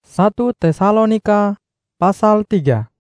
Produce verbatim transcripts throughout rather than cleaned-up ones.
satu Tesalonika pasal tiga.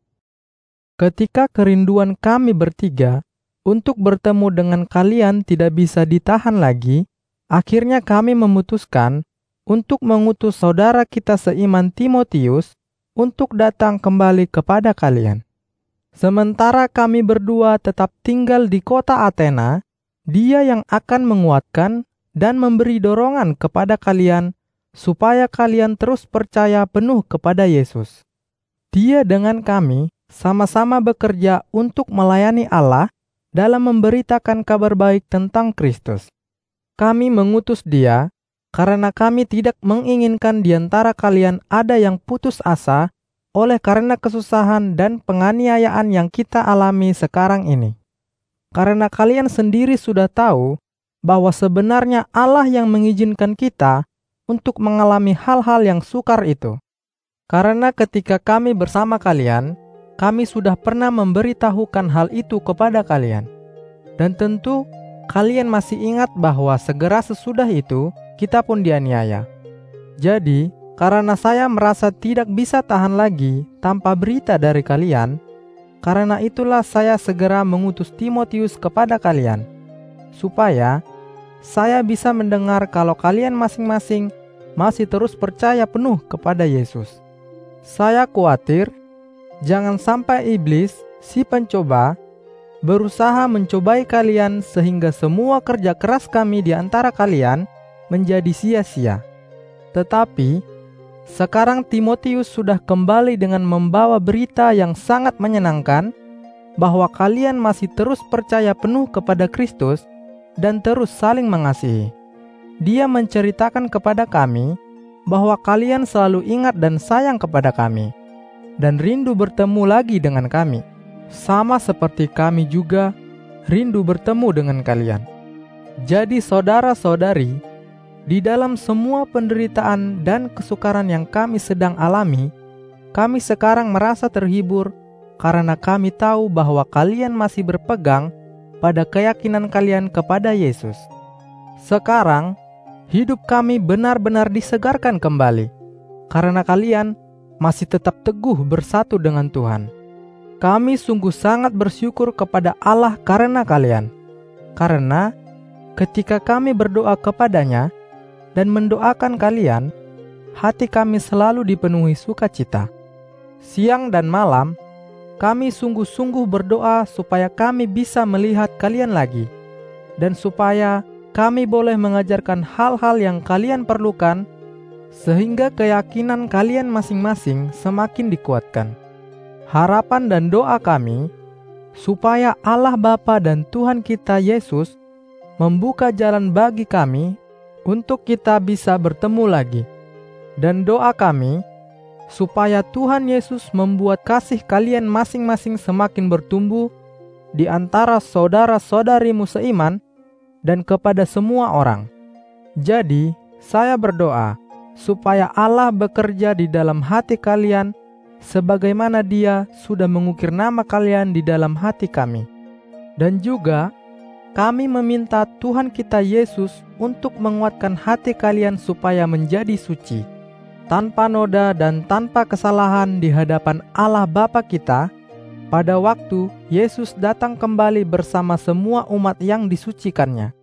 Ketika kerinduan kami bertiga untuk bertemu dengan kalian tidak bisa ditahan lagi, akhirnya kami memutuskan untuk mengutus saudara kita seiman Timotius untuk datang kembali kepada kalian. Sementara kami berdua tetap tinggal di kota Athena, dia yang akan menguatkan dan memberi dorongan kepada kalian supaya kalian terus percaya penuh kepada Yesus. Dia dengan kami sama-sama bekerja untuk melayani Allah dalam memberitakan kabar baik tentang Kristus. Kami mengutus dia karena kami tidak menginginkan di antara kalian ada yang putus asa oleh karena kesusahan dan penganiayaan yang kita alami sekarang ini. Karena kalian sendiri sudah tahu bahwa sebenarnya Allah yang mengizinkan kita untuk mengalami hal-hal yang sukar itu. Karena ketika kami bersama kalian, kami sudah pernah memberitahukan hal itu kepada kalian. Dan tentu kalian masih ingat bahwa segera sesudah itu kita pun dianiaya. Jadi, karena saya merasa tidak bisa tahan lagi tanpa berita dari kalian, karena itulah saya segera mengutus Timotius kepada kalian, supaya saya bisa mendengar kalau kalian masing-masing masih terus percaya penuh kepada Yesus. Saya khawatir jangan sampai iblis, si pencoba, berusaha mencobai kalian sehingga semua kerja keras kami di antara kalian menjadi sia-sia. Tetapi sekarang Timotius sudah kembali dengan membawa berita yang sangat menyenangkan bahwa kalian masih terus percaya penuh kepada Kristus dan terus saling mengasihi. Dia menceritakan kepada kami bahwa kalian selalu ingat dan sayang kepada kami dan rindu bertemu lagi dengan kami, sama seperti kami juga rindu bertemu dengan kalian. Jadi saudara-saudari, di dalam semua penderitaan dan kesukaran yang kami sedang alami, kami sekarang merasa terhibur karena kami tahu bahwa kalian masih berpegang pada keyakinan kalian kepada Yesus. Sekarang, hidup kami benar-benar disegarkan kembali karena kalian masih tetap teguh bersatu dengan Tuhan. Kami sungguh sangat bersyukur kepada Allah karena kalian, karena ketika kami berdoa kepadanya dan mendoakan kalian, hati kami selalu dipenuhi sukacita. Siang dan malam, kami sungguh-sungguh berdoa supaya kami bisa melihat kalian lagi, dan supaya kami boleh mengajarkan hal-hal yang kalian perlukan, sehingga keyakinan kalian masing-masing semakin dikuatkan. Harapan dan doa kami, supaya Allah Bapa dan Tuhan kita Yesus membuka jalan bagi kami untuk kita bisa bertemu lagi. Dan doa kami, supaya Tuhan Yesus membuat kasih kalian masing-masing semakin bertumbuh di antara saudara-saudarimu seiman dan kepada semua orang. Jadi, saya berdoa supaya Allah bekerja di dalam hati kalian sebagaimana Dia sudah mengukir nama kalian di dalam hati kami. Dan juga kami meminta Tuhan kita Yesus untuk menguatkan hati kalian supaya menjadi suci, tanpa noda dan tanpa kesalahan di hadapan Allah Bapa kita pada waktu Yesus datang kembali bersama semua umat yang disucikannya.